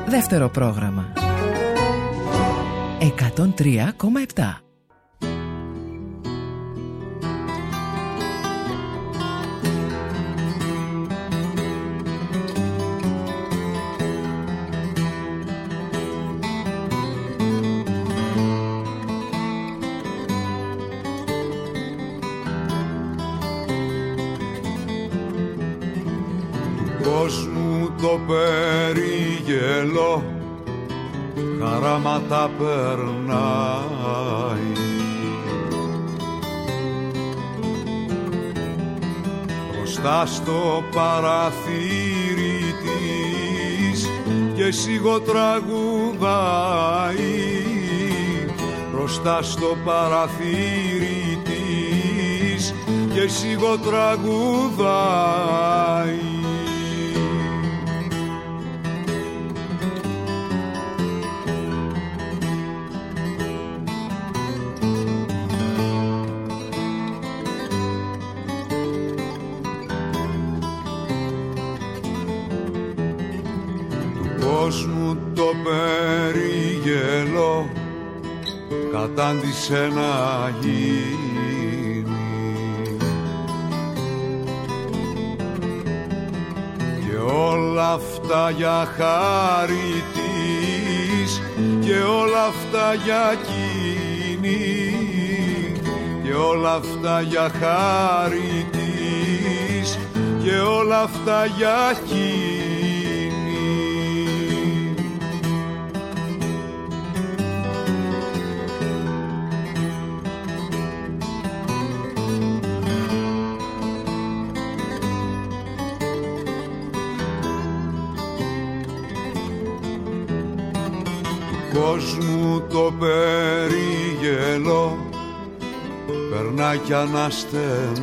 Δεύτερο πρόγραμμα 103,7. Κόσμου το περίγελο χαράματα περνάει, μπροστά στο παραθύρι της και σιγοτραγουδάει, μπροστά στο παραθύρι της και σιγοτραγουδάει. Κόσμου το περίγελο κατάντησε να γίνει, και όλα αυτά για χάρη της, και όλα αυτά για εκείνη, και όλα αυτά για χάρη της, και όλα αυτά για εκείνη. Κόσμου το περίγελο περνά κι αναστενάζει,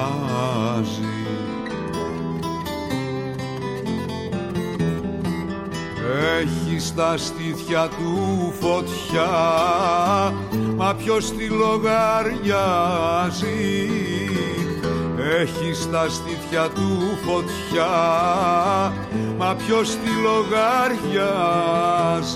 έχει στα στήθια του φωτιά, μα ποιος τη λογαριάζει, έχει στα στήθια του φωτιά, μα ποιος τη λογαριάζει.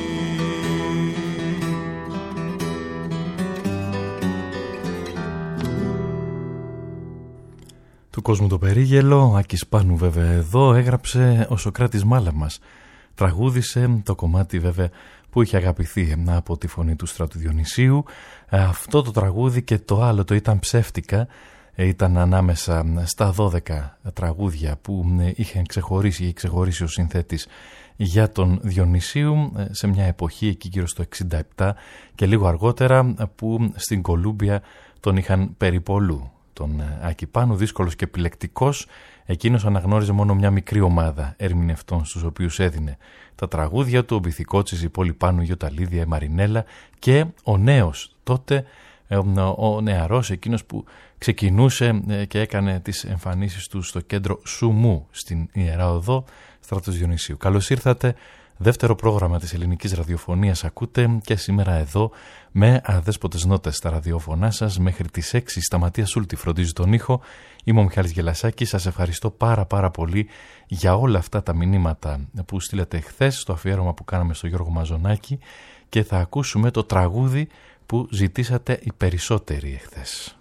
Του κόσμου το περίγελο, Άκης Πάνου βέβαια εδώ, έγραψε ο Σωκράτης Μάλαμας. Τραγούδισε το κομμάτι βέβαια που είχε αγαπηθεί από τη φωνή του Στράτου Διονυσίου. Αυτό το τραγούδι και το άλλο, το Ήταν ψεύτικα, ήταν ανάμεσα στα 12 τραγούδια που είχε ξεχωρίσει ο συνθέτης για τον Διονυσίου σε μια εποχή εκεί γύρω στο 67 και λίγο αργότερα που στην Κολούμπια τον είχαν περιπολού. Τον Άκη Πάνου, δύσκολος και επιλεκτικός, εκείνος αναγνώριζε μόνο μια μικρή ομάδα ερμηνευτών στους οποίους έδινε τα τραγούδια του, ο Μπιθικότσης, η Πόλη Πάνου, η Γιωταλίδια, η Μαρινέλα και ο νέος τότε, ο νεαρός, εκείνος που ξεκινούσε και έκανε τις εμφανίσεις του στο κέντρο Σουμού στην Ιερά Οδό, Στράτος Διονυσίου. Καλώς ήρθατε. Δεύτερο πρόγραμμα της ελληνικής ραδιοφωνίας ακούτε και σήμερα εδώ με αδέσποτες νότες στα ραδιόφωνά σας μέχρι τις 6. Σταματία Σούλτη φροντίζει τον ήχο. Είμαι ο Μιχάλης Γελασάκης. Σας ευχαριστώ πάρα πολύ για όλα αυτά τα μηνύματα που στείλατε χθες στο αφιέρωμα που κάναμε στο Γιώργο Μαζονάκη, και θα ακούσουμε το τραγούδι που ζητήσατε οι περισσότεροι εχθές.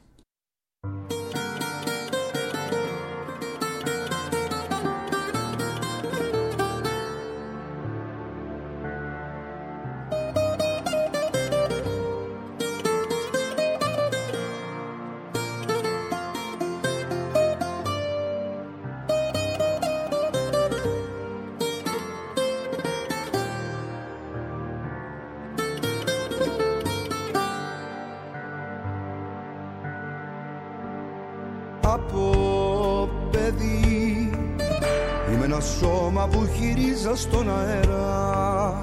Από παιδί είμαι ένα σώμα που γυρίζα στον αέρα,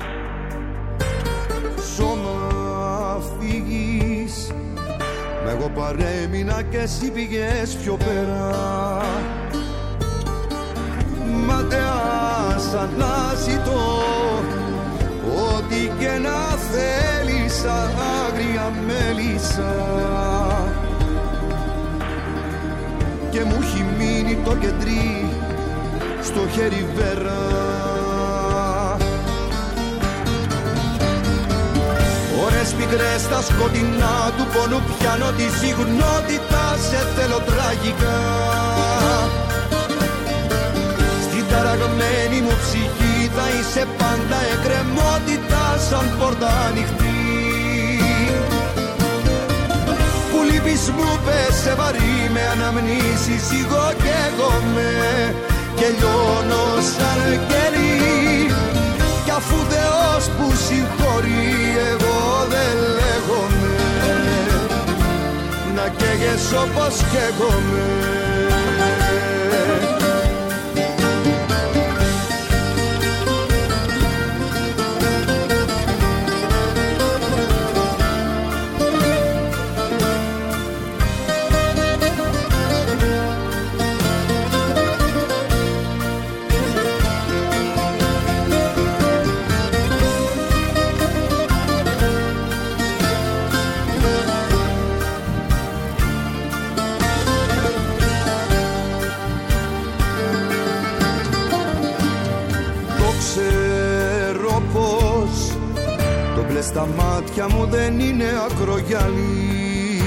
σώμα φύγεις, μα εγώ παρέμεινα και εσύ πήγες πιο πέρα. Ματαιάς αναζητώ ό,τι και να θέλεις, άγρια μέλισσα, και μου έχει μείνει το κεντρί στο χέρι βέρα. ώρες πικρές στα σκοτεινά του πόνου πιάνω τη συγνότητα, σε θέλω τραγικά. Στην ταραγμένη μου ψυχή θα είσαι πάντα εκκρεμότητα, σαν πόρτα ανοιχτή. Που λείπεις μου πέσε βαρύ με αναμνήσεις, εγώ καίγομαι και λιώνω σαν κερί. Κι αφού Θεός που συγχωρεί εγώ δεν λέγομαι, να καίγες όπως καίγομαι. Στα μάτια μου δεν είναι ακρογιαλί,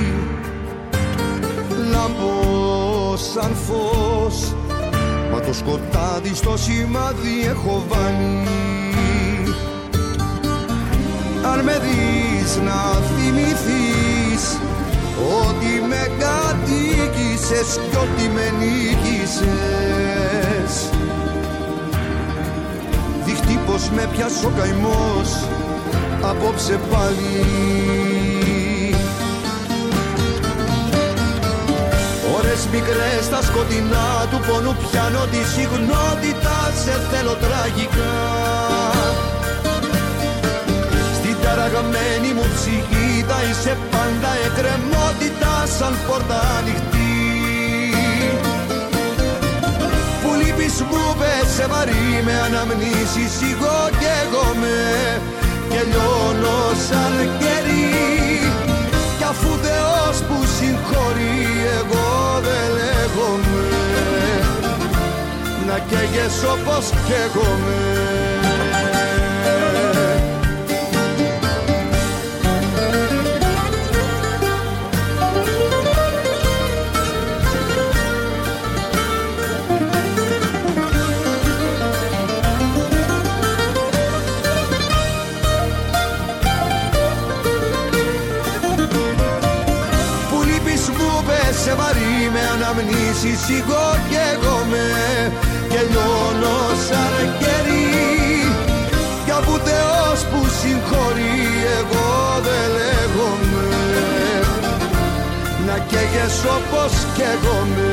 λάμπω σαν φως, μα το σκοτάδι στο σημάδι έχω βάλει. Αν με δεις να θυμηθείς ότι με κατοίκησες κι ότι με νίκησες, δείχνει πως με πιάσε ο καημός απόψε πάλι. Ώρες μικρές στα σκοτεινά του πόνου πιάνω τη συγνότητα, σε θέλω τραγικά. Στην ταραγμένη μου ψυχή θα είσαι πάντα εκκρεμότητα, σαν πόρτα ανοιχτή. Που λείπεις μου πέσε βαρύ με αναμνήσεις, εγώ καίγομαι και λιώνω σαν κερί. Κι αφού Θεός που συγχωρεί εγώ δεν λέγομαι, να καίγες όπως καίγομαι. Σε βαρύ με αναμνήσεις, εγώ καίγομαι και λιώνω σαν κερί. Κι αφού Θεός που συγχωρεί εγώ δεν λέγομαι, να καίγες όπως καίγομαι.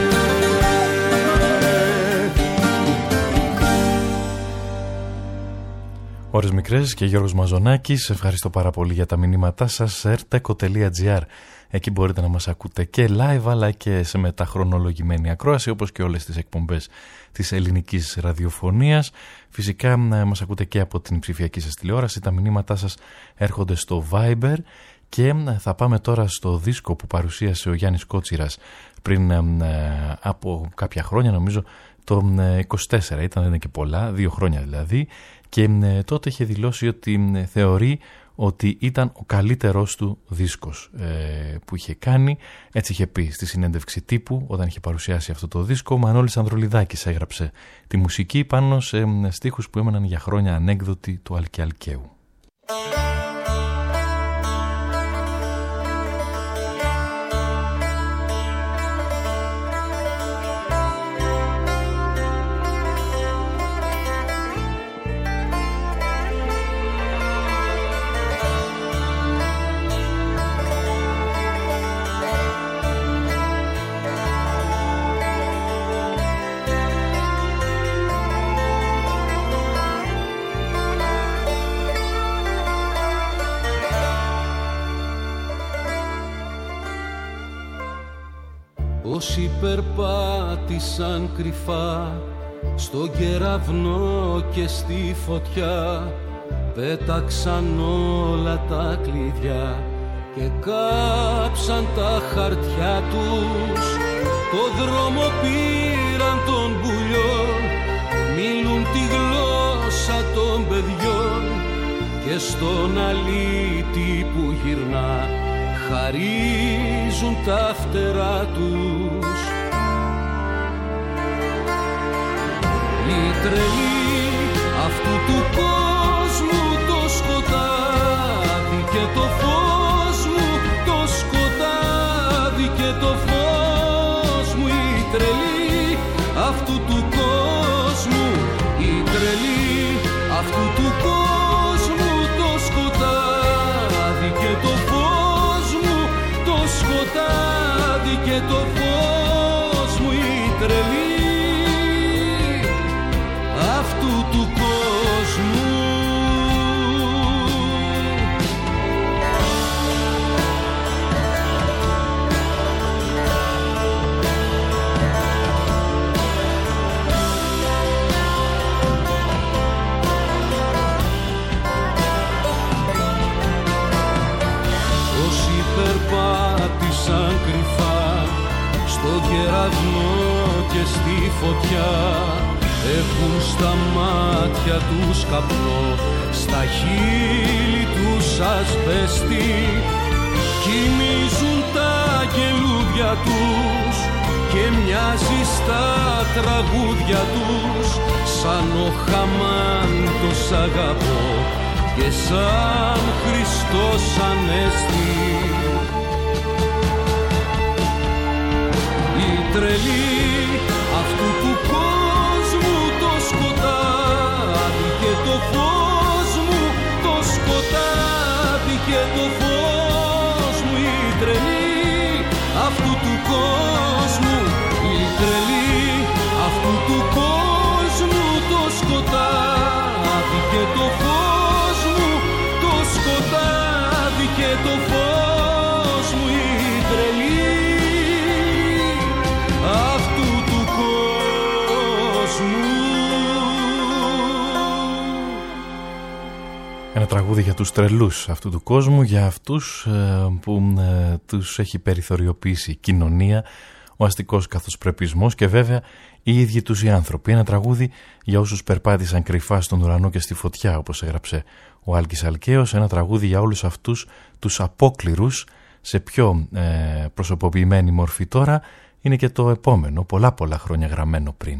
Ώρες μικρές και Γιώργος Μαζονάκης, ευχαριστώ πάρα πολύ για τα μηνύματά σας. erteco.gr, εκεί μπορείτε να μας ακούτε και live αλλά και σε μεταχρονολογημένη ακρόαση, όπως και όλες τις εκπομπές της ελληνικής ραδιοφωνίας. Φυσικά μας ακούτε και από την ψηφιακή σας τηλεόραση. Τα μηνύματά σας έρχονται στο Viber και θα πάμε τώρα στο δίσκο που παρουσίασε ο Γιάννης Κότσιρας πριν από κάποια χρόνια, νομίζω το 24 ήταν, δεν είναι και πολλά, 2 χρόνια δηλαδή, και τότε είχε δηλώσει ότι θεωρεί ότι ήταν ο καλύτερός του δίσκος που είχε κάνει. Έτσι είχε πει στη συνέντευξη τύπου όταν είχε παρουσιάσει αυτό το δίσκο. Ο Μανώλης Ανδρουλιδάκης έγραψε τη μουσική πάνω σε στίχους που έμεναν για χρόνια ανέκδοτοι του Άλκη Αλκαίου. Όσοι περπάτησαν κρυφά στον κεραυνό και στη φωτιά, πέταξαν όλα τα κλειδιά και κάψαν τα χαρτιά τους. Το δρόμο πήραν των πουλιών, μιλούν τη γλώσσα των παιδιών και και στον αλήτη που γυρνά χαρίζουν τα φτερά τους. Οι τρελοί αυτού του κόσμου το σκοτάδι και το φως μου, το σκοτάδι και το φως μου. Οι τρελοί αυτού του κόσμου, οι τρελοί αυτού του κόσμου, το σκοτάδι και το φως μου, το σκοτάδι και το φως μου. Οι τρελοί αυτού του κόσμου. Όσοι περπάτησαν κρυφά στον κεραυνό και στη φωτιά έχουν στα μάτια τους καπνό, στα χείλη τους ασβέστη. Κοιμίζουν τα γελούδια τους και μοιάζει στα τραγούδια τους σαν ο Χαμάν το σ' αγαπώ και σαν Χριστός Ανέστη. Οι τρελοί αυτού του κόσμου, το σκοτάδι και το φως μου, το σκοτάδι και το φως μου. Οι τρελοί αυτού του κόσμου, οι τρελοί αυτού του κόσμου, το σκοτάδι και το φως μου, το σκοτάδι και το φως μου. Οι τρελοί αυτού του κόσμου. Ένα τραγούδι για τους τρελούς αυτού του κόσμου, για αυτούς που τους έχει περιθωριοποιήσει η κοινωνία, ο αστικός καθοσπρεπισμός και βέβαια οι ίδιοι τους οι άνθρωποι. Ένα τραγούδι για όσους περπάτησαν κρυφά στον ουρανό και στη φωτιά, όπως έγραψε ο Άλκης Αλκαίος. Ένα τραγούδι για όλους αυτούς τους απόκληρους, σε πιο προσωποποιημένη μορφή τώρα. Είναι και το επόμενο, πολλά χρόνια γραμμένο πριν.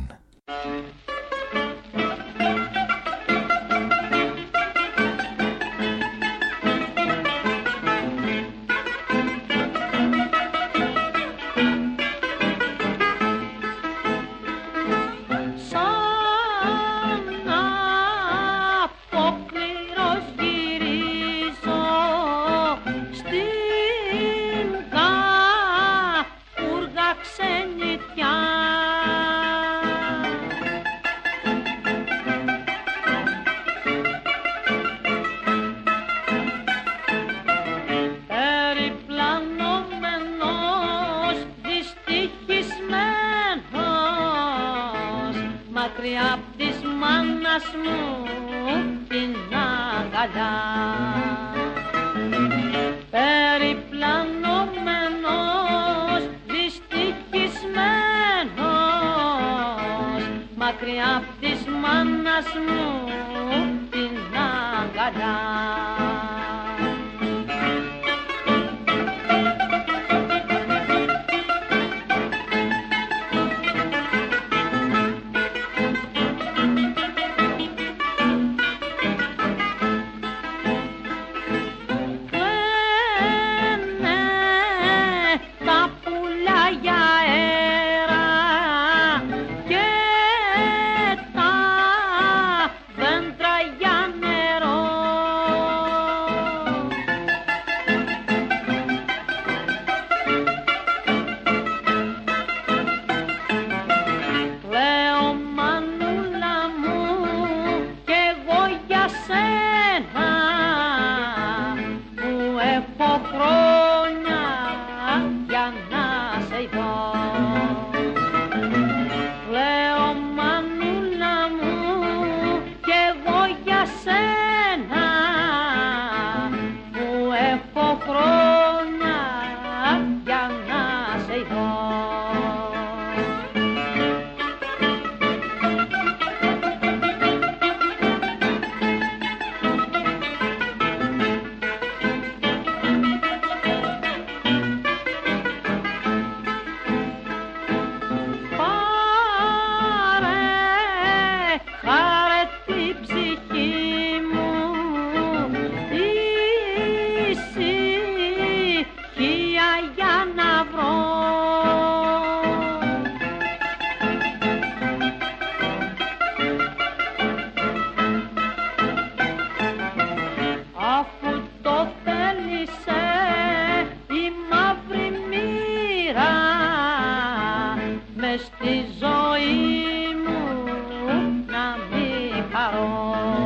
χαρώ.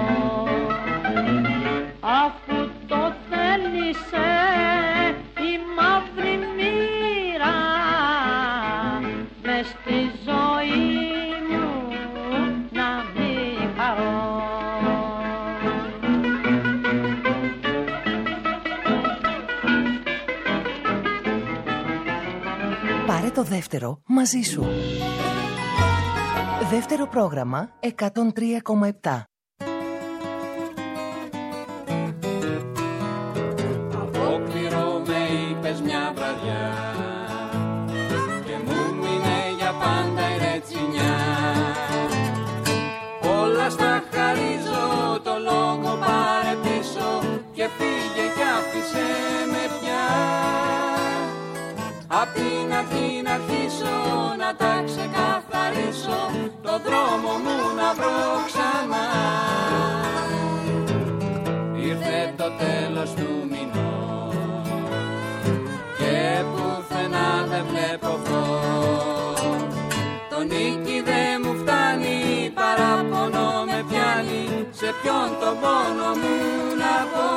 Αφού το θέλησε η μαύρη μοίρα μες στη ζωή μου να μην χαρώ. Πάρε το δεύτερο μαζί σου. Δεύτερο πρόγραμμα 103,7. Απόκληρο με είπες μια βραδιά και μου μείνε για πάντα η ρετσινιά. Όλα στα χαρίζω, το λόγο πάρε πίσω και φύγε κι άφησε με πια. Απ' την αρχή να αρχίσω να τα ξεκαθαρίσω, το δρόμο μου να βρω ξανά. Ήρθε το τέλος του μηνός και πουθενά δεν βλέπω φως. Το νίκη δεν μου φτάνει, παραπονό με πιάνει, σε ποιον τον πόνο μου να πω.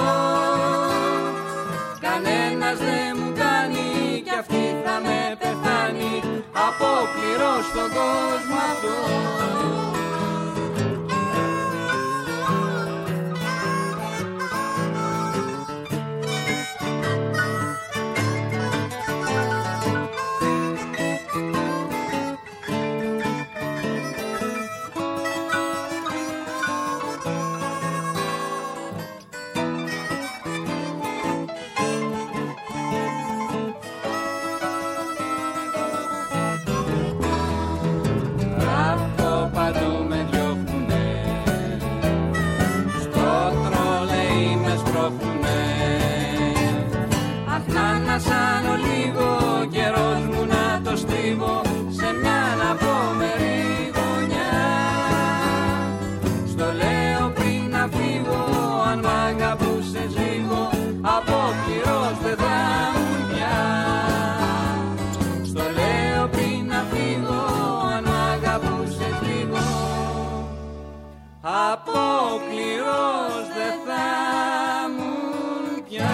Κανένας δεν μου κάνει κι αυτή θα με πεθάνει, απόκληρο στον κόσμο αυτό. Σαν ο λίγο καιρός μου να το στρίβω σε μια αναπόμερη γωνιά. Στο λέω πριν να φύγω, αν μ' αγαπούσες λίγο, απόκληρος δεν θα ήμουν πια. Στο λέω πριν να φύγω, αν μ' αγαπούσες λίγο, απόκληρος δεν θα ήμουν πια.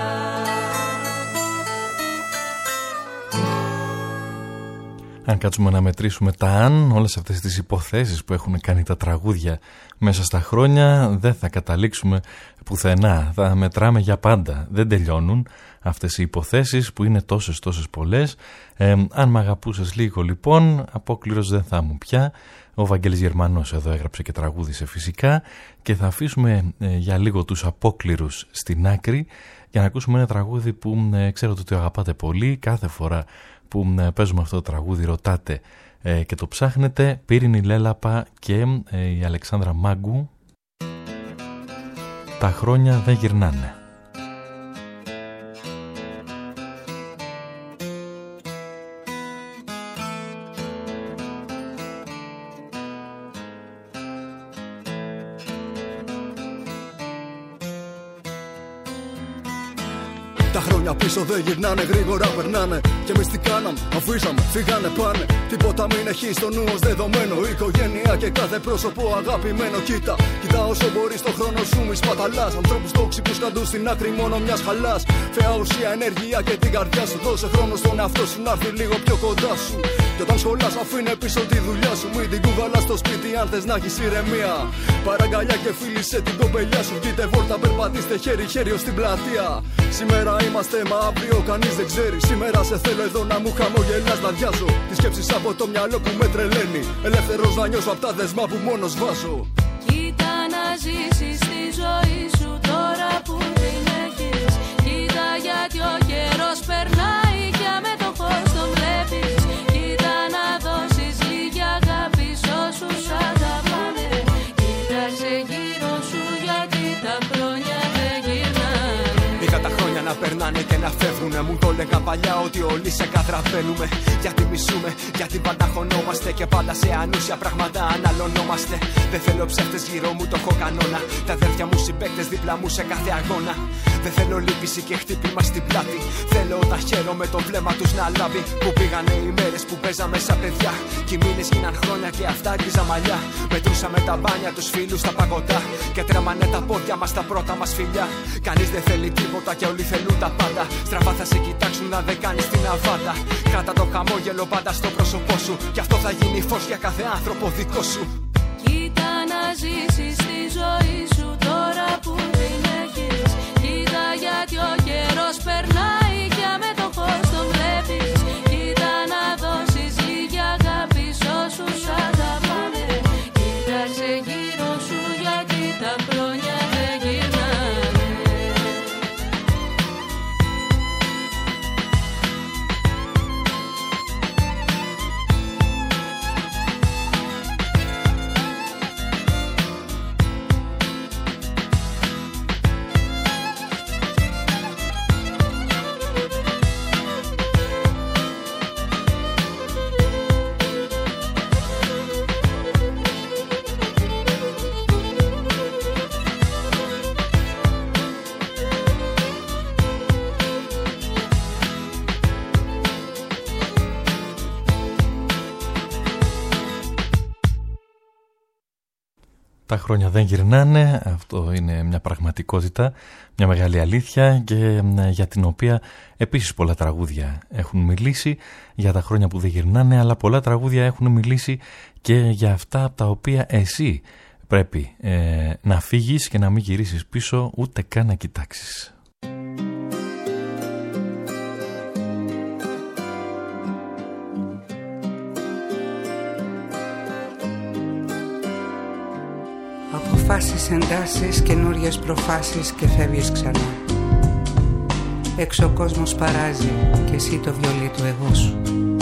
Αν κάτσουμε να μετρήσουμε τα αν, όλες αυτές τις υποθέσεις που έχουν κάνει τα τραγούδια μέσα στα χρόνια, δεν θα καταλήξουμε πουθενά. Θα μετράμε για πάντα. Δεν τελειώνουν αυτές οι υποθέσεις που είναι τόσες πολλές. Αν μ' αγαπούσες λίγο λοιπόν, απόκληρος δεν θα ήμουν πια. Ο Βαγγέλης Γερμανός εδώ έγραψε και τραγούδισε φυσικά, και θα αφήσουμε για λίγο τους απόκληρους στην άκρη για να ακούσουμε ένα τραγούδι που ξέρω ότι το αγαπάτε πολύ. Κάθε φορά που παίζουμε αυτό το τραγούδι ρωτάτε και το ψάχνετε. Πύρινη Λέλαπα και η Αλεξάνδρα Μάγκου, τα χρόνια δεν γυρνάνε. Τα χρόνια πίσω δεν γυρνάνε, γρήγορα περνάνε. Και εμείς τι κάναμε, αφήσαμε, φύγανε πάνε. Τίποτα μην έχει στο νου ως δεδομένο. Οικογένεια και κάθε πρόσωπο αγαπημένο. Κοίτα όσο μπορείς το χρόνο σου μη σπαταλάς. Ανθρώπους τόξικους καντούν στην άκρη μόνο μιας χαλάς. Φαία ουσία, ενέργεια και την καρδιά σου. Δώσε χρόνο στον εαυτό σου να έρθει λίγο πιο κοντά σου. Και όταν σχολάς αφήνε πίσω τη δουλειά σου. Μην την κουβαλάς στο σπίτι αν θες να έχεις ηρεμία. Παραγκαλιά και φίλησε την κοπελιά σου. Κοίτε βόλτα, περπατήστε χέρι-χέρι ως την πλατεία. Σήμερα είμαστε, μα αύριο κανείς δεν ξέρει. Σήμερα σε θέλω εδώ να μου χαμογελάς, να διάζω τις σκέψεις από το μυαλό που με τρελαίνει. Ελεύθερος να νιώσω απ' τα δεσμά που μόνος βάζω. Κοίτα να ζήσεις τη ζωή σου τώρα που την έχεις. Κοίτα γιατί ο καιρός περνάει και με το φως το βλέπεις. Κοίτα να δώσεις λίγη αγάπη σ' όσους αγαπάνε. Κοίταξε γύρω σου γιατί τα χρόνια δεν γυρνάνε. Είχα τα χρόνια να περνάνε περνάνε και να φεύγουνε. Μου το λέγαν παλιά ότι όλοι σε κατραπαίνουμε. Γιατί μισούμε, γιατί πάντα χωνόμαστε. Και πάντα σε ανούσια πράγματα αναλωνόμαστε. Δεν θέλω ψεύτες γύρω μου, το έχω κανόνα. Τα αδέρφια μου συμπαίκτες δίπλα μου σε κάθε αγώνα. Δεν θέλω λύπηση και χτύπημα στην πλάτη. Θέλω όταν χαίρομαι το βλέμμα τους να λάβει. Που πήγανε οι μέρες που παίζαμε σαν παιδιά. Κι οι μήνες γίναν χρόνια και αυτά γκρίζα μαλλιά. Μετρούσαμε τα μπάνια, τους φίλους στα παγωτά. Και τρέμανε τα πόδια μας τα πρώτα μας φιλιά. Κανείς δεν θέλει τίποτα και όλοι θέλουν τα πάντα. Στραβά θα σε κοιτάξουν να δεν κάνεις την αβάντα. Κράτα το χαμόγελο πάντα στο πρόσωπό σου. Κι αυτό θα γίνει φως για κάθε άνθρωπο δικό σου. Κοίτα να ζήσεις τη ζωή σου τώρα που την έχεις. Κοίτα γιατί ο καιρός περνάει και αμέτωχος τον βλέπεις. Κοίτα να δώσεις λίγη αγάπη σ' όσους αγαπάνε. Κοίταξε γύρω σου γιατί τα χρόνια δεν γυρνάνε. Τα χρόνια δεν γυρνάνε, αυτό είναι μια πραγματικότητα, μια μεγάλη αλήθεια και για την οποία επίσης πολλά τραγούδια έχουν μιλήσει για τα χρόνια που δεν γυρνάνε, αλλά πολλά τραγούδια έχουν μιλήσει και για αυτά από τα οποία εσύ πρέπει να φύγεις και να μην γυρίσεις πίσω ούτε καν να κοιτάξεις. Αποφάσεις, εντάσεις, καινούριες προφάσεις και φεύγεις ξανά. Έξω ο κόσμος παράζει και εσύ το βιολί του εγώ σου.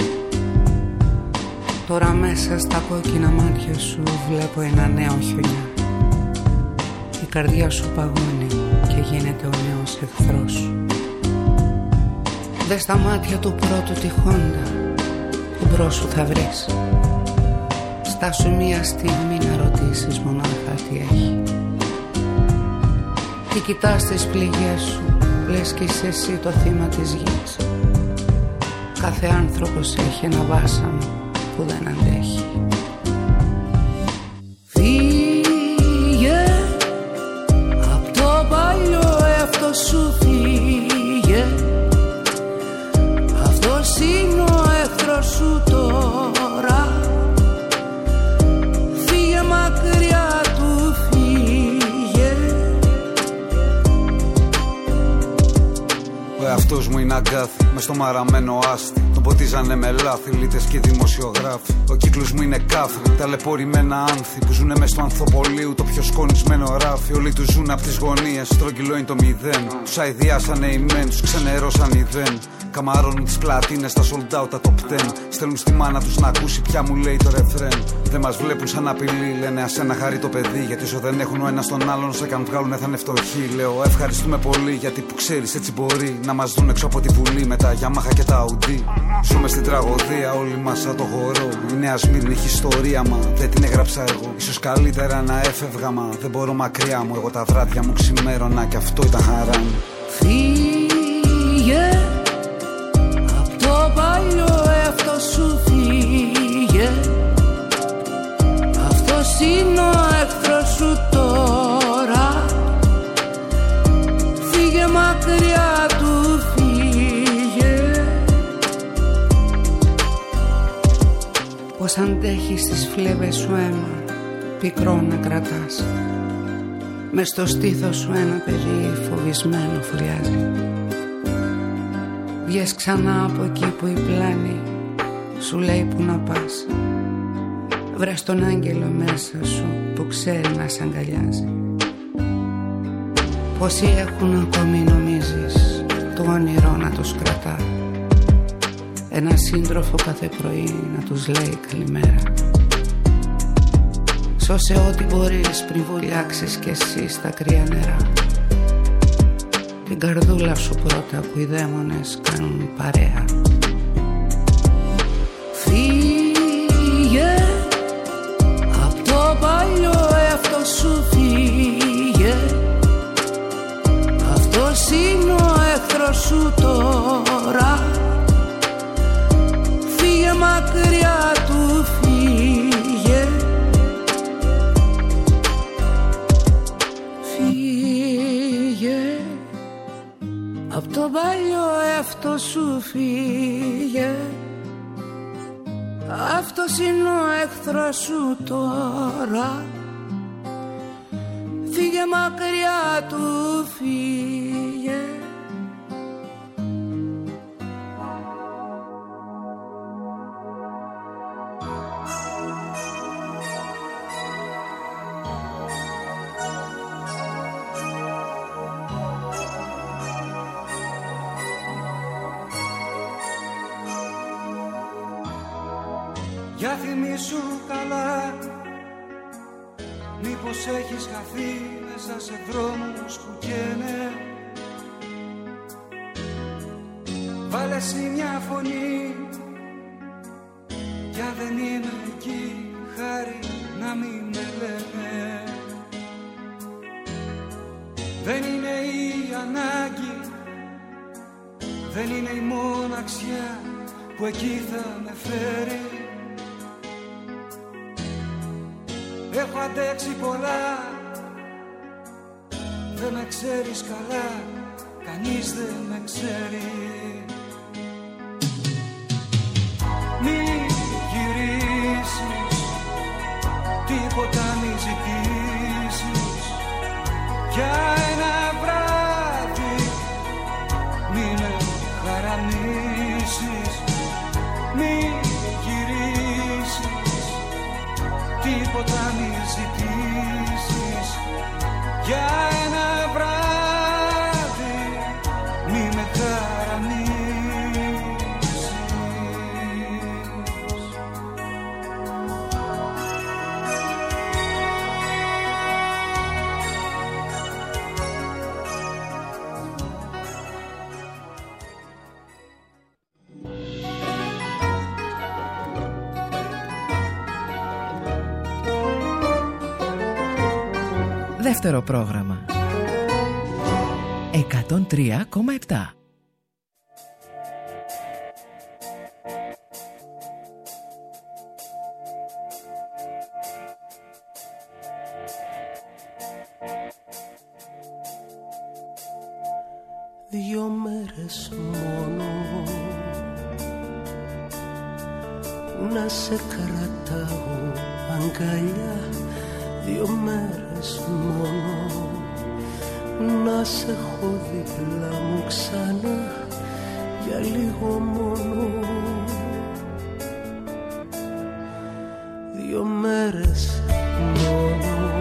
Τώρα μέσα στα κόκκινα μάτια σου βλέπω ένα νέο χιονιά. Η καρδιά σου παγώνει και γίνεται ο νέος εχθρός σου. Δες στα μάτια του πρώτου τη Χόντα που μπρος σου θα βρεις. Στάσου μία στιγμή να ρωτήσεις μονάχα τι έχει. Τι κοιτάς τις πληγές σου, λες κι είσαι εσύ το θύμα της γης. Κάθε άνθρωπος έχει ένα βάσανο που δεν αντέχει. Φύγε απ' το παλιό εαυτό σου, φύγε. Αυτός είναι ο εχθρός σου τώρα. Μακριά του φύγε. Ο εαυτός μου είναι αγκάθι, μες στο μαραμένο άστι. Τον ποτίζανε με λάθη, λίτες και δημοσιογράφοι. Ο κύκλος μου είναι κάφρι, ταλαιπωρημένα άνθη που ζουνε μες στο ανθοπολίου, το πιο σκονισμένο ράφι. Όλοι τους ζουν απ' τις γωνίες, στρογγυλό είναι το μηδέν. Τους αηδιάσανε οι μεν, τους ξενερώσαν οι δεν. Καμαρώνουν τις πλατίνες, τα sold out, τα top 10. Στέλνουν στη μάνα τους να ακούσει πια μου λέει το ρεφρέν. Δεν μας βλέπουν σαν απειλή, λένε ας ένα χαρεί το παιδί. Γιατί όσο δεν έχουν ο ένας τον άλλον, σε καν βγάλουν θα είναι φτωχοί. Λέω ευχαριστούμε πολύ γιατί που ξέρεις έτσι μπορεί να μας δουν έξω από τη βουλή με τα Γιαμάχα και τα Audi. Ζούμε στην τραγωδία όλοι μας σαν το χορό. Η Νέα Σμύρνη έχει ιστορία μα δεν την έγραψα εγώ. Ίσως καλύτερα να έφευγα μα δεν μπορώ μακριά μου. Εγώ τα βράδια μου ξημέρωνα κι αυτό ήταν χαρά μου. Φύγε απ' το παλιό εαυτό σου, φύγε. Αυτός είναι ο εχθρός σου τώρα. Φύγε μακριά του, φύγε. Πως αντέχεις τις φλέβες σου αίμα πικρό να κρατάς. Μες στο στήθος σου ένα παιδί φοβισμένο φουριάζει. Βγες ξανά από εκεί που η πλάνη σου λέει που να πας. Βρες τον άγγελο μέσα σου που ξέρει να σ' αγκαλιάζει. Πόσοι έχουν ακόμη νομίζεις το όνειρο να τους κρατά. Ένα σύντροφο κάθε πρωί να τους λέει καλημέρα. Σώσε ό,τι μπορείς πριν βουλιάξεις κι εσύ στα κρύα νερά. την καρδούλα σου πρώτα που οι δαίμονες κάνουν παρέα. Φύγε απ' το παλιό εαυτό σου, φύγε. Αυτός είναι ο εχθρός σου τώρα. Φύγε μακριά του, φύγε. Φύγε απ' το παλιό εαυτό σου, φύγε. Αυτός είναι ο εχθρός σου τώρα. Φύγε μακριά του, φύγε. Για θυμήσου καλά, μήπως έχεις χαθεί μέσα σε δρόμους που καίνε. Βάλε εσύ μια φωνή, κι αν δεν είμαι εκεί, χάρη να μην με λένε. Δεν είναι η ανάγκη, δεν είναι η μοναξιά που εκεί θα με φέρει. Έχω αντέξει πολλά, δεν με ξέρεις καλά, κανείς δεν με ξέρει. Μη γυρίσεις, τίποτα μη ζητήσεις. Για ένα βράδυ μη με χαραμίσεις. Μη γυρίσεις, τίποτα μη ζητήσεις. Για ένα βράδυ μη με χαραμίσεις. Δεύτερο πρόγραμμα 103,7. Δυο μέρες μόνο να σε κρατάω αγκαλιά. Δυο μέρες μόνο να σε έχω δίπλα μου ξανά για λίγο μόνο. Δυο μέρες μόνο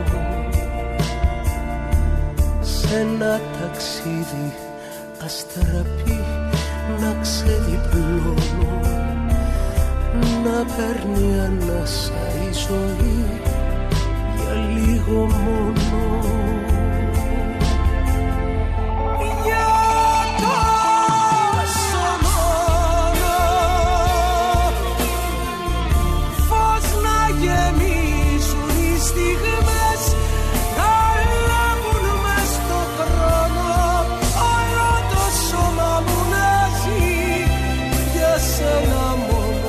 σε ένα ταξίδι αστραπή να ξεδιπλώνω, να παίρνει ανάσα η ζωή για λίγο μόνο. Για τόσο μόνο φως να γεμίσουν οι στιγμές, να λάβουν μες στο χρόνο. Όλο το σώμα μου να ζει για σένα μόνο.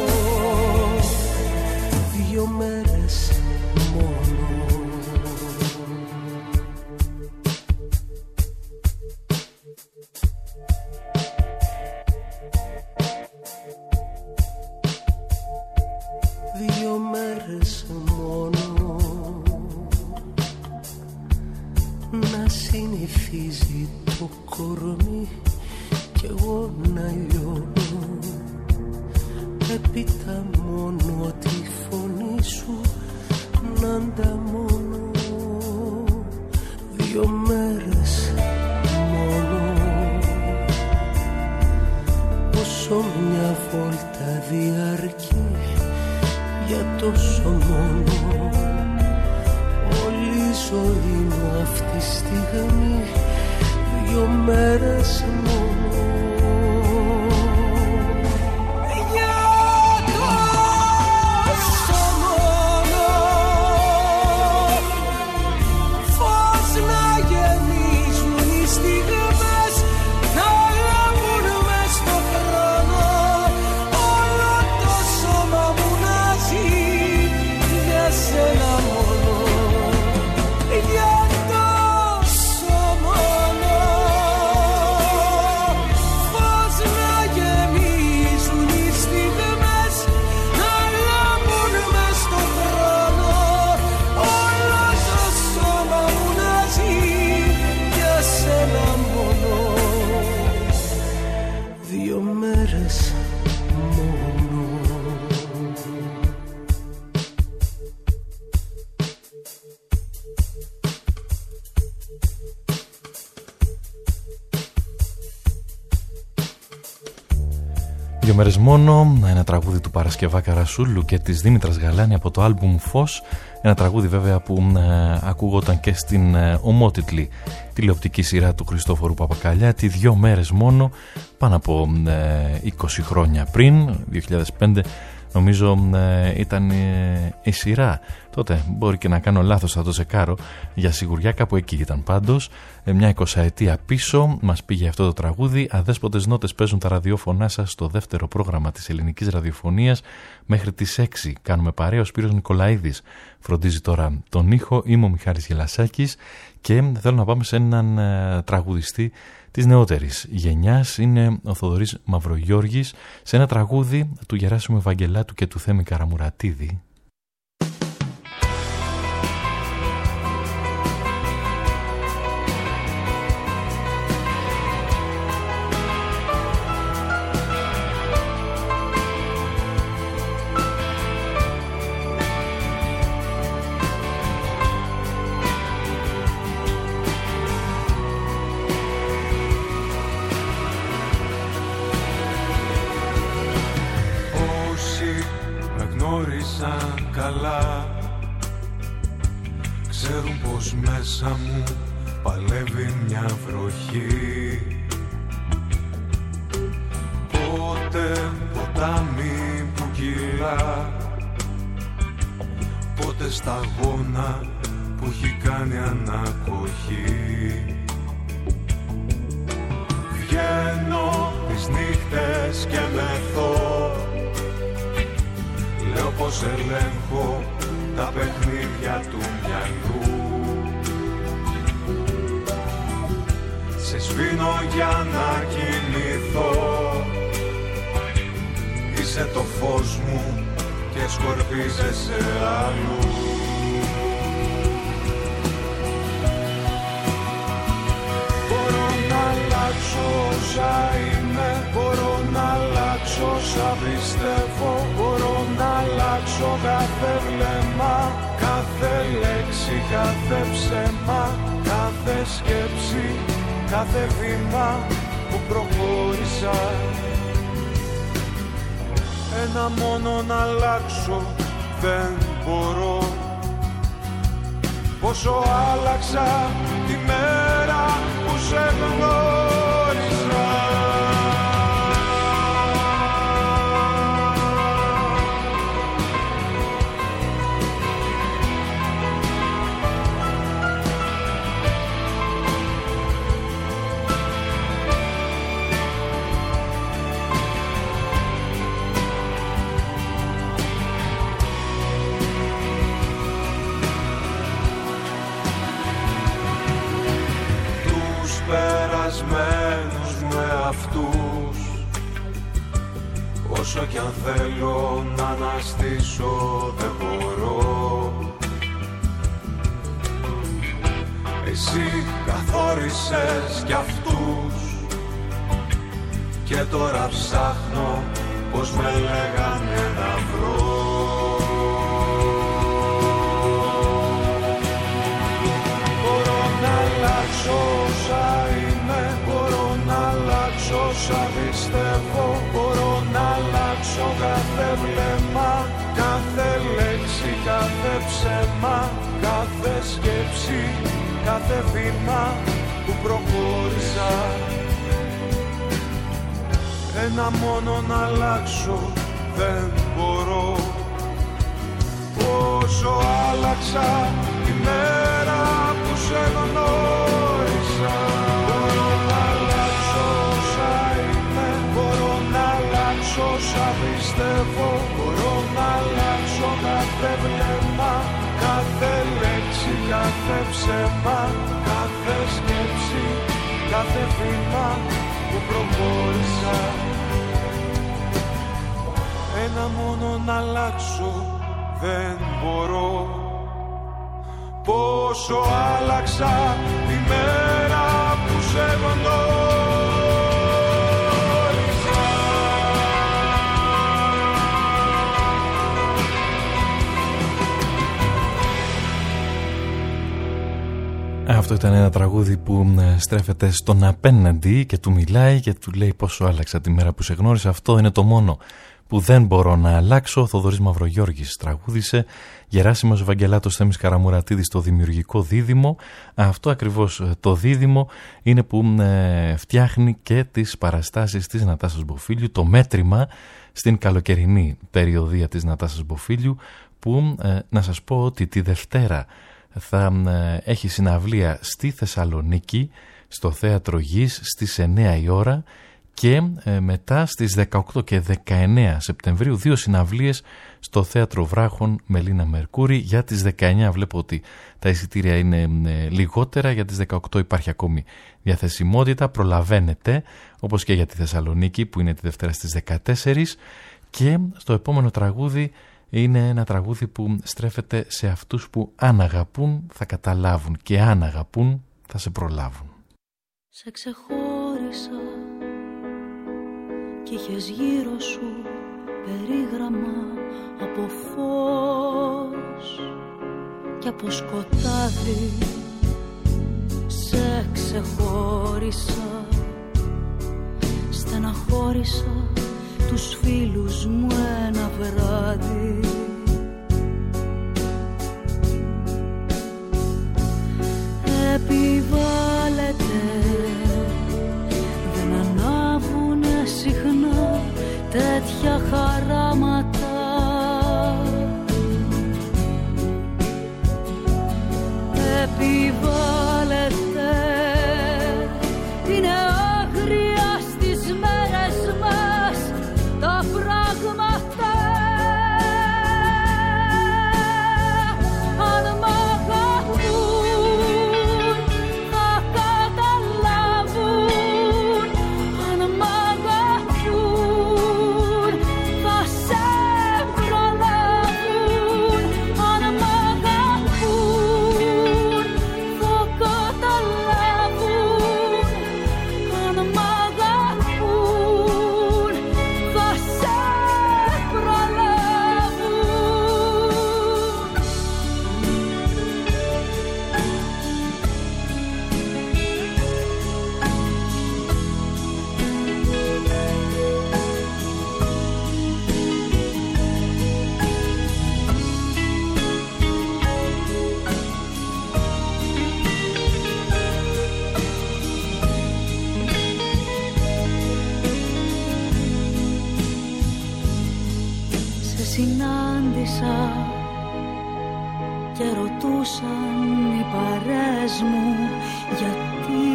Δυο μέρες μόνο. Δυο μέρες μόνο να συνηθίζει το κορμί κι εγώ να λιώνω. Έπειτα μόνο τη φωνή σου να ανταμώνω. Δυο μέρες μόνο όσο μια βόλτα διαρκεί για τόσο μόνο. Όλη η ζωή μου αυτή στιγμή 2 μέρες μόνο. Δύο μέρες μόνο, ένα τραγούδι του Παρασκευά Καρασούλου και της Δήμητρας Γαλάνη από το άλμπουμ Φως. Ένα τραγούδι βέβαια που ακούγονταν και στην ομότιτλη τηλεοπτική σειρά του Χριστόφορου Παπακαλιάτη. 2 μέρες μόνο, πάνω από 20 χρόνια πριν, 2005 νομίζω ήταν η σειρά. Τότε μπορεί και να κάνω λάθος, θα το τσεκάρω για σιγουριά, κάπου εκεί ήταν πάντως. Μια 20ετία πίσω μας πήγε αυτό το τραγούδι. Αδέσποτες νότες παίζουν τα ραδιόφωνά σας στο δεύτερο πρόγραμμα της ελληνικής ραδιοφωνίας μέχρι τις 6. Κάνουμε παρέα, ο Σπύρος Νικολαίδης φροντίζει τώρα τον ήχο. Είμαι ο Μιχάλης Γελασάκης και θέλω να πάμε σε έναν τραγουδιστή της νεότερης γενιάς. Είναι ο Θοδωρής Μαυρογιώργης σε ένα τραγούδι του Γεράσιμου Ευαγγελάτου και του Θέμη Καραμουρατίδη. Καλά ξέρουν πως μέσα μου παλεύει μια βροχή. Πότε ποτάμι που κυλά, πότε σταγόνα που έχει κάνει ανακοχή. Βγαίνω τις νύχτες και μεθώ, λέω πως ελέγχω τα παιχνίδια του μυαλού. Σε σβήνω για να κοιμηθώ, είσαι το φως μου και σκορπίζεσαι αλλού. Μπορώ να αλλάξω όσα είμαι, μπορώ να αλλάξω όσα πιστεύω, μπορώ να αλλάξω κάθε βλέμμα, κάθε λέξη, κάθε ψέμα, κάθε σκέψη, κάθε βήμα που προχώρησα. Ένα μόνο να αλλάξω δεν μπορώ, πόσο άλλαξα τη μέρα που σε γνώρισα. Περασμένους με αυτούς, όσο κι αν θέλω να αναστήσω δεν μπορώ. Εσύ καθόρισες κι αυτούς και τώρα ψάχνω πως με λέγανε να βρω. Μπορώ να αλλάξω όσα είμαι, μπορώ να αλλάξω όσα πιστεύω, μπορώ να αλλάξω κάθε βλέμμα, κάθε λέξη, κάθε ψέμα, κάθε σκέψη, κάθε βήμα που προχώρησα. Ένα μόνο να αλλάξω δεν μπορώ. Πόσο άλλαξα τη μέρα που σε γνώρισα. Μπορώ να αλλάξω όσα είμαι, μπορώ να αλλάξω όσα πιστεύω. Μπορώ να αλλάξω κάθε βλέμμα, κάθε λέξη, κάθε ψέμα, κάθε σκέψη, κάθε βήμα που προχώρησα. Ένα μόνο να αλλάξω δεν μπορώ. Πόσο άλλαξα τη μέρα που σε γνώρισα. Αυτό ήταν ένα τραγούδι που στρέφεται στον απέναντι και του μιλάει και του λέει πόσο άλλαξα τη μέρα που σε γνώρισα. Αυτό είναι το μόνο που δεν μπορώ να αλλάξω. Ο Θοδωρής Μαυρογιώργης τραγούδισε, Γεράσιμος Βαγγελάτος, Θέμης Καραμουρατίδης, το δημιουργικό δίδυμο. Αυτό ακριβώς το δίδυμο είναι που φτιάχνει και τις παραστάσεις της Νατάσας Μποφίλιου, το μέτρημα στην καλοκαιρινή περιοδία της Νατάσας Μποφίλιου, που να σας πω ότι τη Δευτέρα θα έχει συναυλία στη Θεσσαλονίκη, στο Θέατρο Γης, στις 9 η ώρα, και μετά στις 18 και 19 Σεπτεμβρίου 2 συναυλίες στο Θέατρο Βράχων Μελίνα Μερκούρη. Για τις 19 βλέπω ότι τα εισιτήρια είναι λιγότερα, για τις 18 υπάρχει ακόμη διαθεσιμότητα, προλαβαίνετε, όπως και για τη Θεσσαλονίκη που είναι τη Δευτέρα στις 14. Και στο επόμενο τραγούδι είναι ένα τραγούδι που στρέφεται σε αυτούς που αν αγαπούν θα καταλάβουν και αν αγαπούν θα σε προλάβουν. Σε ξεχώρισα κι είχες γύρω σου περίγραμμα από φως και από σκοτάδι. Σε ξεχώρισα, στεναχώρησα τους φίλους μου ένα βράδυ. Επιβάλλεται, δεν ανάβουνε συχνά τέτοια χαράματα. Επιβάλλεται, είναι άγρια στις μέρες μας τα πράγματα. Αν μ' αγαπούν θα καταλάβουν. Αν μ' αγαπούν θα σε προλάβουν. Αν μ' αγαπούν θα καταλάβουν. Αν μ' αγαπούν θα σε προλάβουν. Σε συνάντησα και ρωτούσαν οι παρέες μου γιατί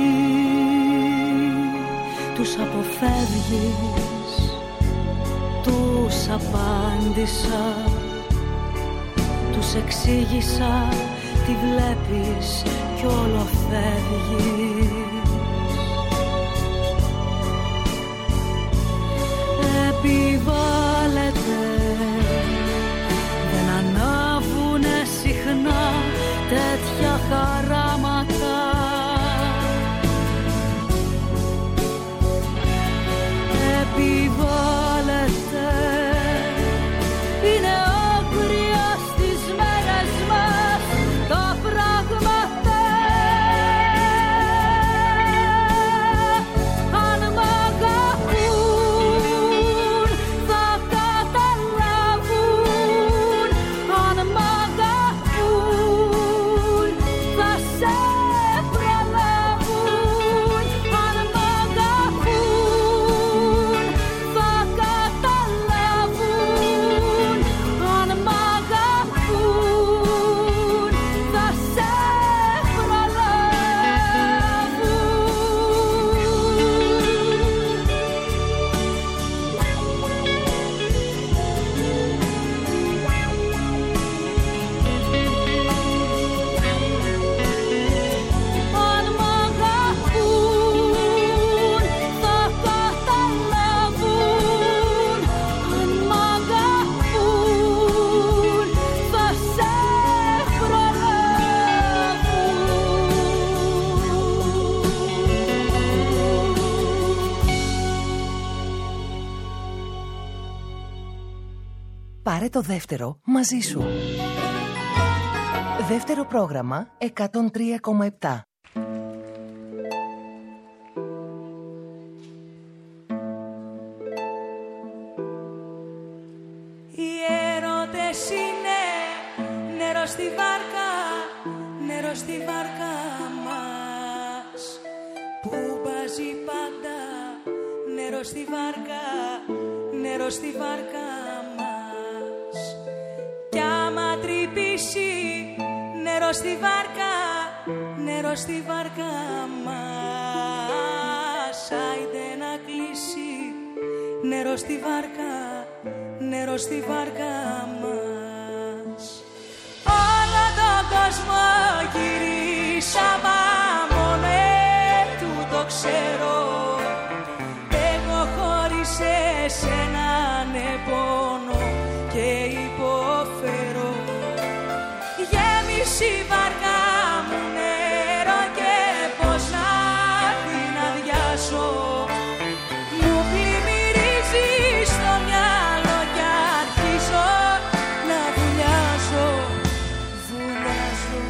τους αποφεύγεις. Τους απάντησα, τους εξήγησα τι βλέπεις κι όλο φεύγεις. Επιβάλλεται, δεν ανάβουνε συχνά τέτοια χαράματα. Επιβάλλεται, είναι άγρια στις μέρες μας τα πράγματα. Πάρε το δεύτερο μαζί σου. Δεύτερο πρόγραμμα 103,7. Οι έρωτες είναι νερό στη βάρκα, νερό στη βάρκα μας, που μπάζει πάντα. Νερό στη βάρκα, νερό στη βάρκα μας. Κι άμα τρυπήσει νερό στη βάρκα, νερό στη βάρκα μας. Άιντε να κλείσει νερό στη βάρκα, νερό στη βάρκα μας. Όλο τον κόσμο γυρίσαμε, μόνο του το ξέρω. Εγώ χωρίς εσένα πόνο και υποφέρω. Γέμισε η βάρκα μου νερό και πώς να την αδειάσω. Μου πλημμυρίζει στο μυαλό και αρχίζω να βουλιάζω, βουλιάζω.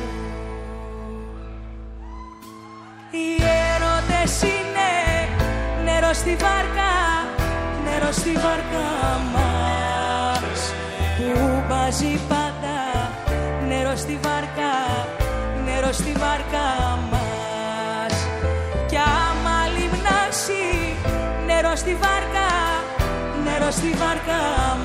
Οι έρωτες είναι νερό στη βάρκα, νερό στη βάρκα μας, που μπάζει πάντα. Νερό στη βάρκα, νερό στη βάρκα μας. Κι άμα λιμνάσει νερό στη βάρκα, νερό στη βάρκα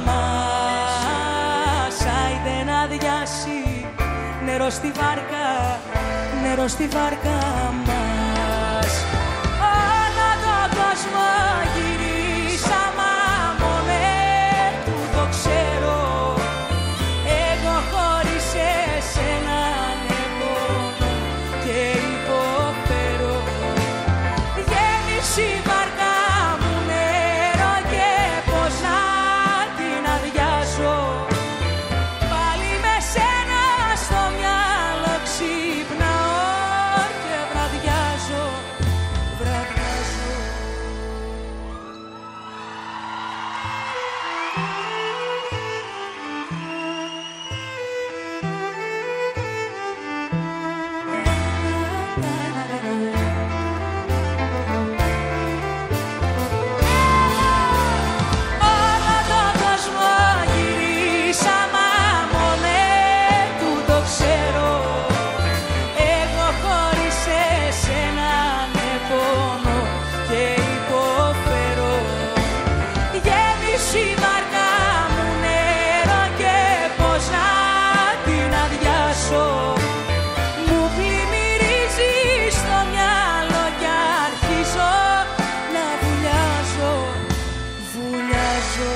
μας. Άιντε να αδειάσει νερό στη βάρκα, νερό στη βάρκα μας. Όλο τον κόσμο γυρίσαμε, μόνο του το ξέρω. Εγώ χωρίς εσένα πόνο και υποφέρω. Γέμισε η βάρκα μου νερό και πώς να την αδειάσω. Πάλι με σένα στο μυαλό ξυπνάω και βραδιάζω, βραδιάζω. Όλο τον κόσμο γυρίσαμε, μόνο του το ξέρω. Εγώ χωρίς εσένα πόνο και υποφέρω. Γέμισε η βάρκα μου νερό και πώς να την αδειάσω. Μου πλημμυρίζει στο μυαλό και αρχίζω να βουλιάζω, βουλιάζω.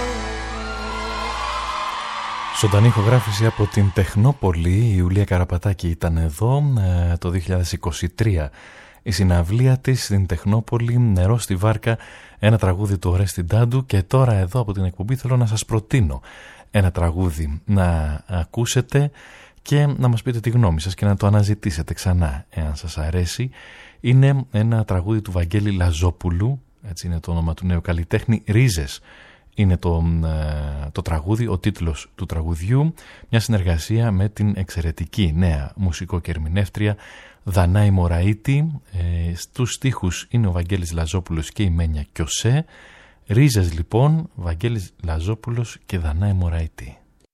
Ζωντανή ηχογράφηση από την Τεχνόπολη. Η Ιουλία Καραπατάκη ήταν εδώ το 2023. Η συναυλία της στην Τεχνόπολη, νερό στη βάρκα, ένα τραγούδι του Ορέστη Ντάντου. Και τώρα εδώ από την εκπομπή θέλω να σας προτείνω ένα τραγούδι να ακούσετε και να μας πείτε τη γνώμη σας και να το αναζητήσετε ξανά εάν σας αρέσει. Είναι ένα τραγούδι του Βαγγέλη Λαζόπουλου, έτσι είναι το όνομα του νέου καλλιτέχνη. Ρίζες είναι το τραγούδι, ο τίτλος του τραγουδιού, μια συνεργασία με την εξαιρετική νέα μουσικό και ερμηνεύτρια Δανάη Μωραΐτη. Στους στίχους είναι ο Βαγγέλης Λαζόπουλος και η Μένια Κιωσέ. Ρίζες λοιπόν, Βαγγέλης Λαζόπουλος και Δανάη Μωραΐτη.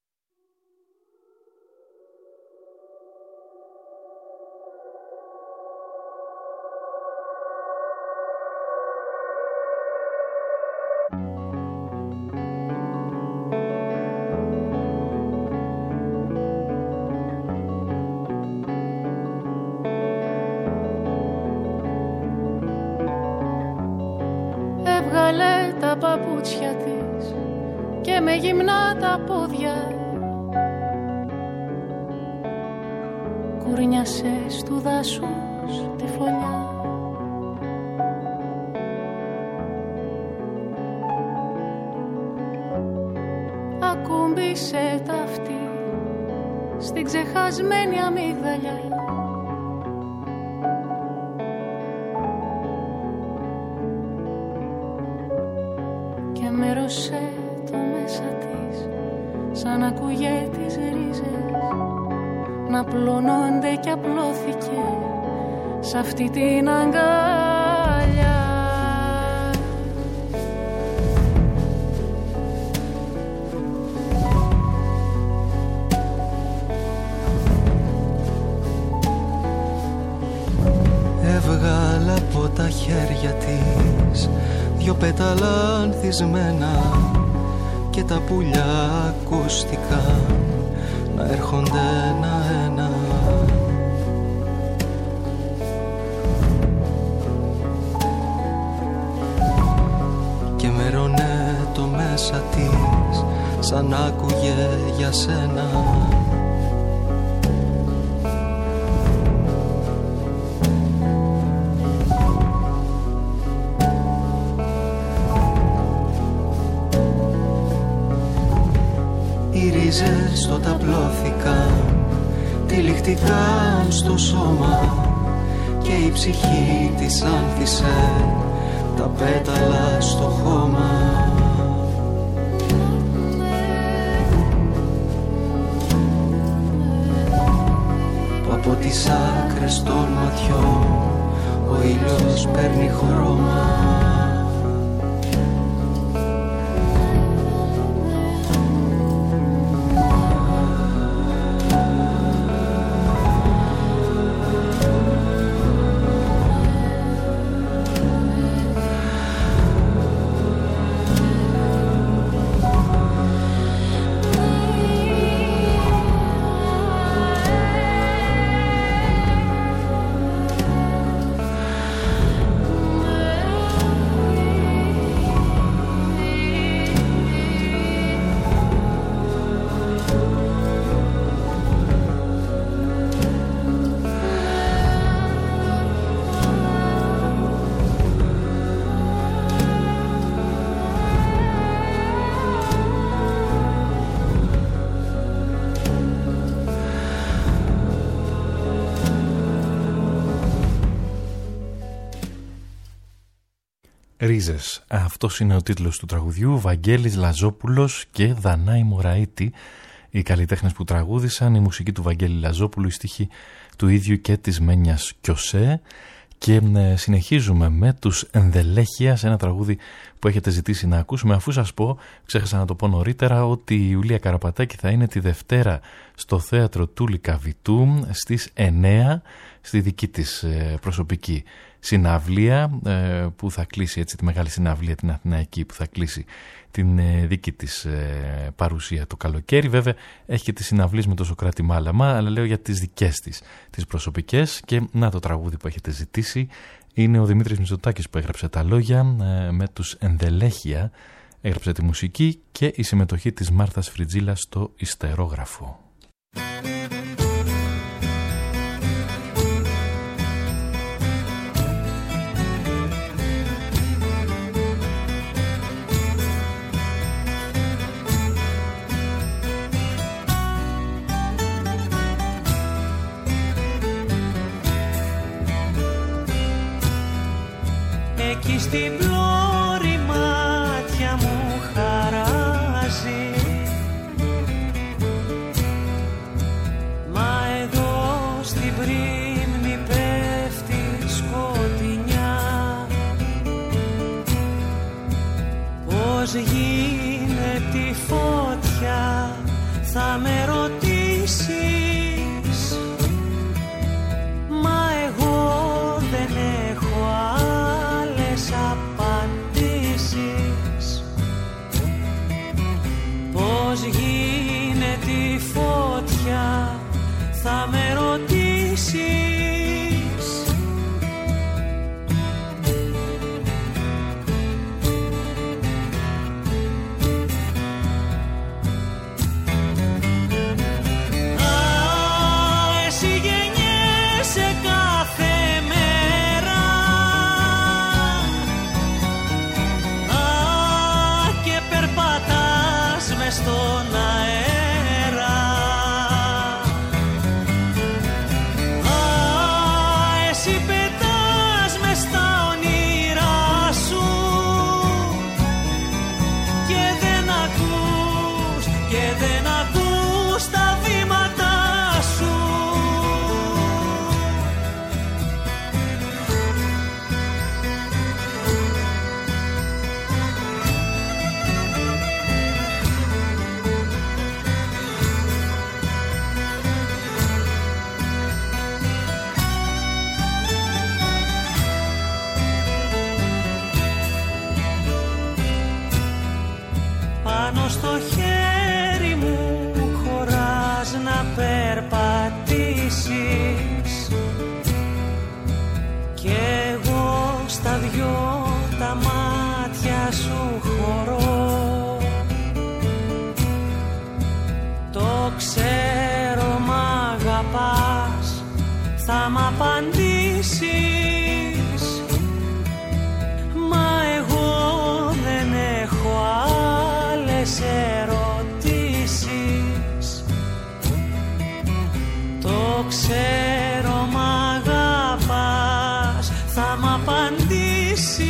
Έβγαλε τα παπούτσια της και με γυμνά τα πόδια κουρνιάσε στου δάσους τη φωλιά. Ακούμπησε τα αυτή στην ξεχασμένη αμύγδαλια. Και με ρώσε το μέσα της σαν να να απλώνονται κι απλώθηκε σ' αυτή την αγκαλιά. Έβγαλα από τα χέρια της δυο πέταλα ανθισμένα και τα πουλιά ακούστηκαν να έρχονται ένα-ένα. Και μερώνε το μέσα της σαν άκουγε για σένα. Στο ταπλώθηκαν, τυλιχτήκαν στο σώμα και η ψυχή της άνθησε τα πέταλα στο χώμα. Που από τις άκρες των ματιών ο ήλιος παίρνει χρώμα. Ρίζες. Αυτός είναι ο τίτλος του τραγουδιού. Βαγγέλης Λαζόπουλος και Δανάη Μωραήτη, οι καλλιτέχνες που τραγούδησαν. Η μουσική του Βαγγέλη Λαζόπουλου, η στίχη του ίδιου και της Μένιας Κιωσέ. Και συνεχίζουμε με τους Ενδελέχεια, σε ένα τραγούδι που έχετε ζητήσει να ακούσουμε, αφού σας πω, ξέχασα να το πω νωρίτερα, ότι η Ιουλία Καραπατάκη θα είναι τη Δευτέρα στο θέατρο του Λυκαβητού στις 9, στη δική της προσωπική συναυλία που θα κλείσει, έτσι, τη μεγάλη συναυλία την Αθηναϊκή που θα κλείσει την δική της παρουσία το καλοκαίρι. Βέβαια έχει και τις συναυλίες με το Σωκράτη Μάλαμα, αλλά λέω για τις δικές της, τις προσωπικές. Και να, το τραγούδι που έχετε ζητήσει είναι ο Δημήτρης Μητσοτάκης που έγραψε τα λόγια, με τους Ενδελέχεια έγραψε τη μουσική και η συμμετοχή της Μάρθας Φριτζίλα στο ιστερόγραφο. Εκεί στην πλώρη μάτια μου χαράζει, μα εδώ στην πρίμνη πέφτει σκοτεινιά. Πώς γίνεται η φώτια θα με ρωτήσεις, μα εγώ δεν έχω απαντήσεις. Πώς γίνεται η φώτια θα με ρωτήσεις. δυο τα μάτια σου χωρώ. Το ξέρω μ' αγαπάς, θα μ' απαντήσεις, μα εγώ δεν έχω άλλες ερωτήσεις. Το ξέρω μ' αγαπάς, θα μ' απαντήσεις.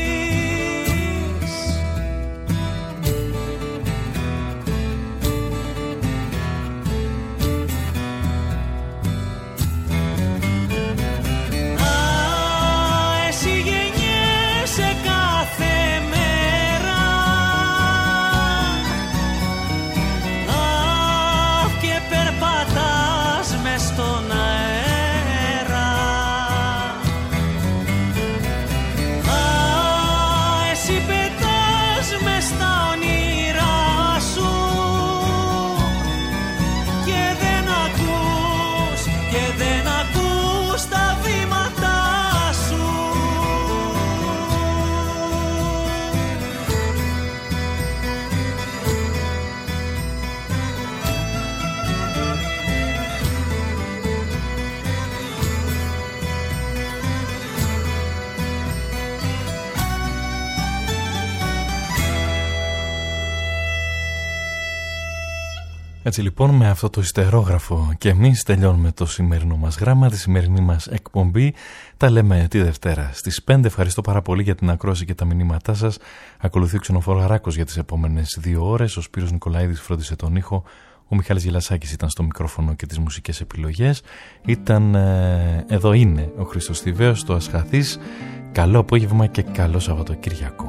Έτσι λοιπόν με αυτό το ιστερόγραφο και εμείς τελειώνουμε το σημερινό μας γράμμα, τη σημερινή μας εκπομπή. Τα λέμε τη Δευτέρα στις 5. Ευχαριστώ πάρα πολύ για την ακρόαση και τα μηνύματά σας. Ακολουθεί ο Ξενοφωναράκος για τις επόμενες 2 ώρες. Ο Σπύρος Νικολαίδης φρόντισε τον ήχο. Ο Μιχάλης Γελασάκης ήταν στο μικρόφωνο και τις μουσικές επιλογές. Εδώ είναι ο Χρήστος Θηβαίος, το Ασχαθής. Καλό απόγευμα και καλό Σαββατοκύριακο.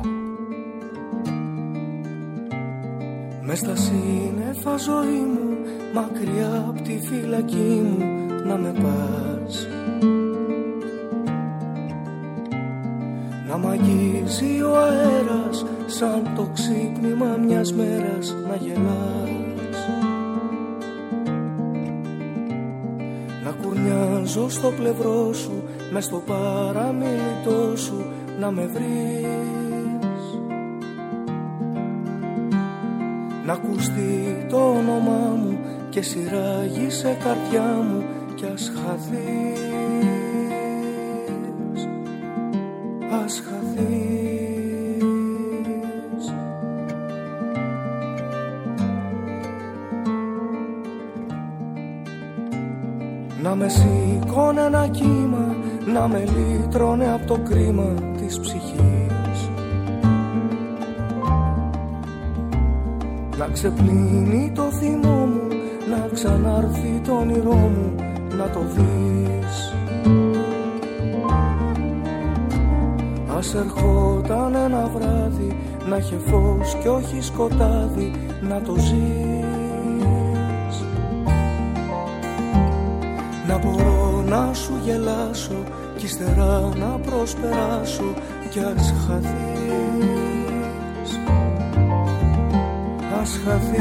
Μες στα σύννεφα ζωή μου, μακριά απ' τη φυλακή μου, να με πας. Να μ' αγγίζει ο αέρας, σαν το ξύπνημα μιας μέρας να γελάς. Να κουρνιάζω στο πλευρό σου, μες στο παραμύθι σου, να με βρεις. Να ακουστεί το όνομά μου και σειράγει σε καρδιά μου κι ας χαθείς, ας χαθείς. Να με σηκώνε ένα κύμα, να με λύτρωνε απ' το κρίμα της ψυχής. Να ξεπλύνει το θυμό μου, να ξανάρθει το όνειρό μου, να το δεις. Ας ερχόταν ένα βράδυ, να είχε φως κι όχι σκοτάδι, να το ζεις. Να μπορώ να σου γελάσω κι ύστερα να προσπεράσω κι ας χαθείς, ας χαθείς.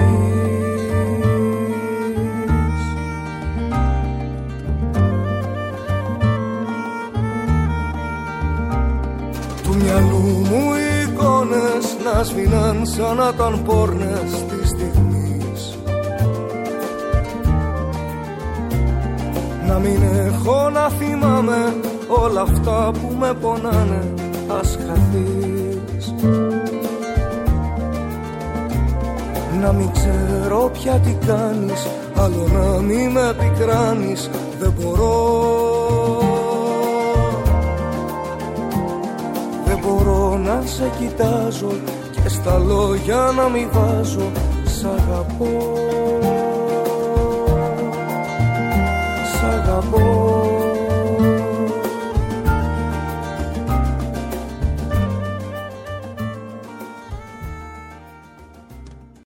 Του μυαλού μου οι εικόνες να σβήναν σαν να ήταν πόρνες της στιγμής. Να μην έχω να θυμάμαι όλα αυτά που με πονάνε, ας χαθείς. Να μην ξέρω πια τι κάνεις, άλλο να μην με πικράνεις, δεν μπορώ. Δεν μπορώ να σε κοιτάζω και στα λόγια να μην βάζω, σ' αγαπώ, σ' αγαπώ.